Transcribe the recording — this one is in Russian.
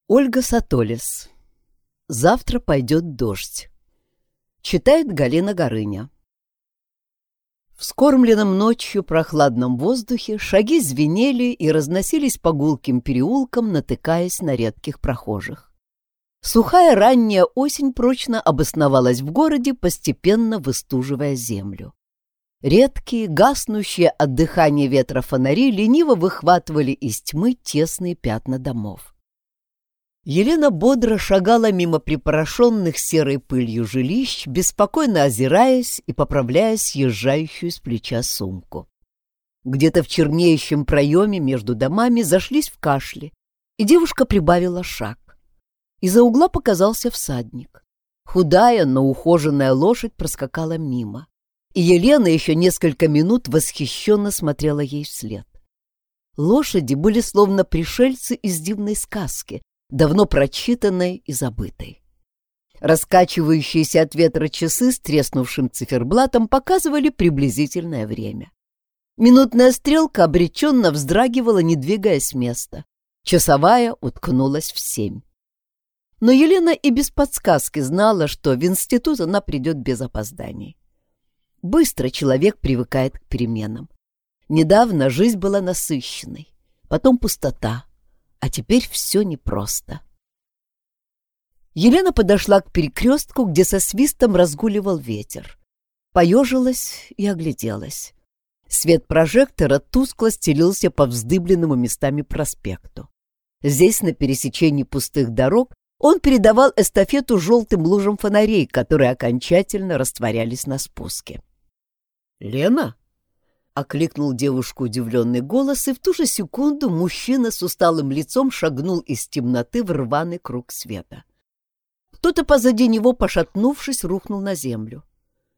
Ольга Сатолес. «Завтра пойдет дождь». Читает Галина Горыня. В скормленном ночью прохладном воздухе шаги звенели и разносились по гулким переулкам, натыкаясь на редких прохожих. Сухая ранняя осень прочно обосновалась в городе, постепенно выстуживая землю. Редкие, гаснущие от дыхания ветра фонари лениво выхватывали из тьмы тесные пятна домов. Елена бодро шагала мимо припорошенных серой пылью жилищ, беспокойно озираясь и поправляя съезжающую с плеча сумку. Где-то в чернеющем проеме между домами зашлись в кашле, и девушка прибавила шаг. Из-за угла показался всадник. Худая, но ухоженная лошадь проскакала мимо, и Елена еще несколько минут восхищенно смотрела ей вслед. Лошади были словно пришельцы из дивной сказки, давно прочитанной и забытой. Раскачивающиеся от ветра часы с треснувшим циферблатом показывали приблизительное время. Минутная стрелка обреченно вздрагивала, не двигаясь с места. Часовая уткнулась в 7. Но Елена и без подсказки знала, что в институт она придет без опозданий. Быстро человек привыкает к переменам. Недавно жизнь была насыщенной, потом пустота, а теперь все непросто. Елена подошла к перекрестку, где со свистом разгуливал ветер. Поежилась и огляделась. Свет прожектора тускло стелился по вздыбленному местами проспекту. Здесь, на пересечении пустых дорог, он передавал эстафету желтым лужам фонарей, которые окончательно растворялись на спуске. «Лена?» — окликнул девушку удивленный голос, и в ту же секунду мужчина с усталым лицом шагнул из темноты в рваный круг света. Кто-то позади него, пошатнувшись, рухнул на землю.